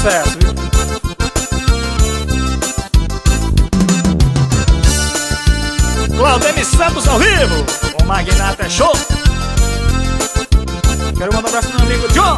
sucesso, viu? Claudemir Santos ao vivo, o Magnata é show. Quero mandar um abraço pro meu amigo John.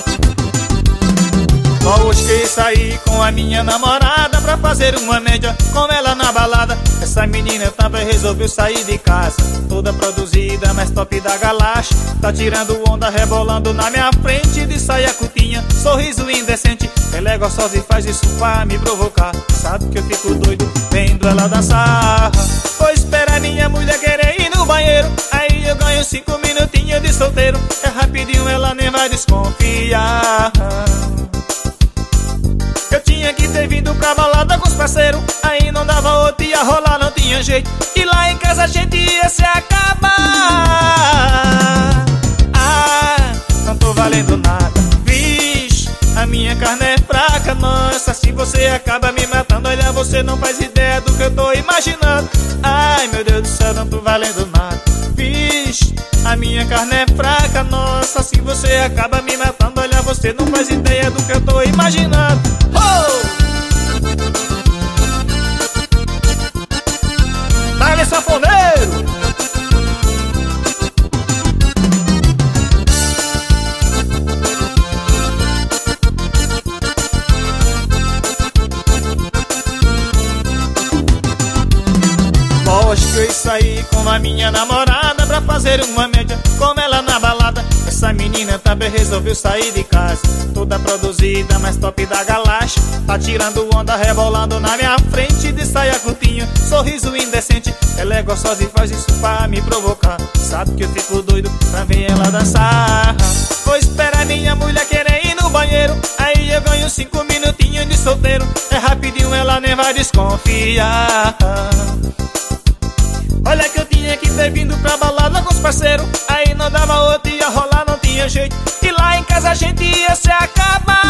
Hoje que saí com a minha namorada pra fazer uma média com ela na balada. Essa menina também resolveu sair de casa, toda produzida, mais top da galáxia. Tá tirando onda, rebolando na minha frente, de saia curtinha, sorriso indecente. Ela é gostosa e faz isso pra me provocar. Sabe que eu fico doido vendo ela dançar. Vou esperar minha mulher querer ir no banheiro, aí eu ganho 5 minutinhos de solteiro. É rapidinho, ela nem vai desconfiar. Eu tinha que ter vindo pra balada com os parceiros, aí não dava outro, ia rolar, não tinha jeito. E lá em casa a gente ia se acabar. Ah, não tô valendo nada. Vixe, a minha carne é fraca. Nossa, se você acaba me matando, olha, você não faz ideia do que eu tô imaginando. Ai, meu Deus do céu, não tô valendo nada. Vixe, a minha carne é fraca. Nossa, se você acaba me matando, olha, você não faz ideia do que eu tô imaginando. Dale, safoneiro! Hoje que eu saí com a minha namorada pra fazer uma média com ela na balada. Essa menina também resolveu sair de casa, toda produzida, mais top da galáxia. Tá tirando onda, rebolando na minha frente, de saia curtinha, sorriso indecente. Ela é gostosa e faz isso pra me provocar. Sabe que eu fico doido pra ver ela dançar. Vou esperar minha mulher querer ir no banheiro, aí eu ganho 5 minutinhos de solteiro. É rapidinho, ela nem vai desconfiar. Olha que eu tinha que ter vindo pra balada com os parceiros, aí não dava outro, ia rolar, não tinha jeito. E lá em casa a gente ia se acabar.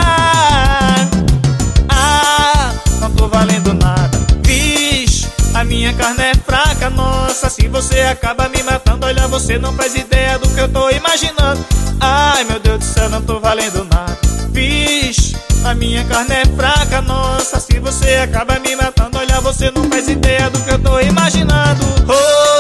Ah, não tô valendo nada. Vixe, a minha carne é fraca. Nossa, se você acaba me matando, olha, você não faz ideia do que eu tô imaginando. Ai, meu Deus do céu, não tô valendo nada. Vixe, a minha carne é fraca. Nossa, se você acaba me matando, olha, você não faz ideia do que eu tô imaginando. Oh!